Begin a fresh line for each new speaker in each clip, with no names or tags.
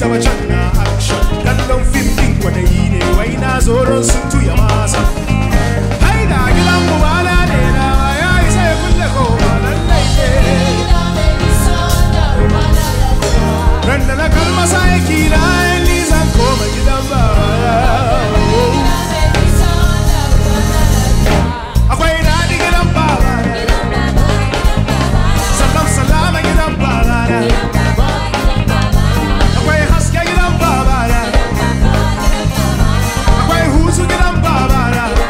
gaba can na action. Kallon fim ɗin kwadayi ne wai na zoron sun tuya masa. Hai da gidan mu bana ne na ya yi sai kulle kowa lallai ne. Ran da na kalmasa aiki na ni zan koma gidan baba. Akwai daɗi gidan baba. Salam salam gidan baba. Akwai haske gidan baba. Akwai hutu gidan baba.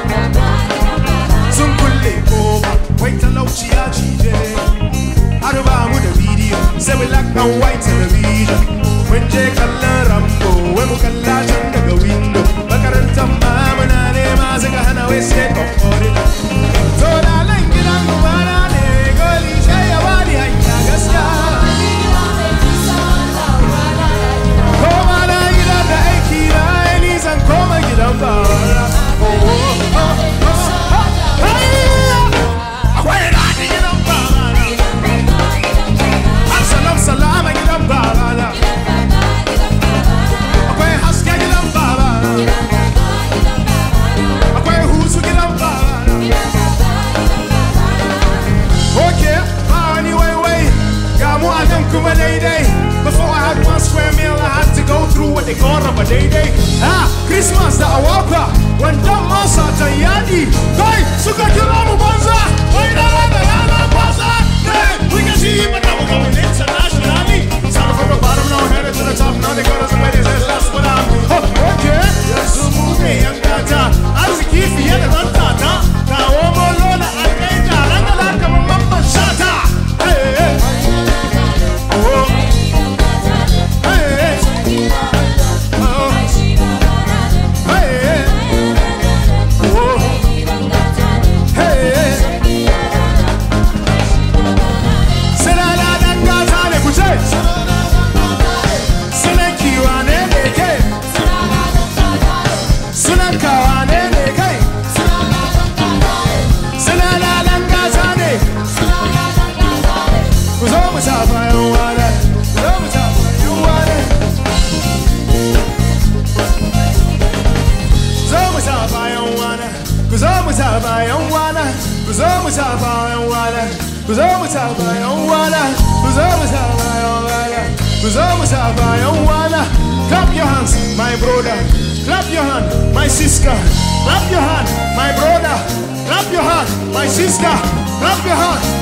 Sun kulle kofa wai talauci ya cije. Har ba mu da bidiyo sai black and white television. Mun je kallon Rambo wai mu kalla can daga window. Makarantar ma muna nema suka hana wai state of origin. To da nan gidan mu bana ne goli sai ya bani hanya gaskiya. Ko ma na gidan da aiki na ni zan koma gidan baba. Akwai daɗi gidan baba. Salam salam gidan baba. Akwai haske gidan baba. Akwai hutu gidan baba. Okay, wani wai ga mu a nan kuma daidai. Before I had 1 square meal, I had to go through what they call raba daidai. Christmas da awaka, wandan masa ta yadi. Kai, suka kira mu banza. Wai da rana banza. We can see but now we're going internationally. Started from the bottom, now headed to the top. Now they got us away, they said that's what I'm. Okay, yes, movie, young data. I was a key for you, the tata. Now, oh, Lord, I can't die. I'm not like a mama shata. Hey, hey. Oh, hey, hey. Oh, hey, hey. Oh, hey, hey. Clap your hands, my brother. Clap your hand, my sister. Clap your hand, my brother. Clap your hand, my sister. Clap your hand.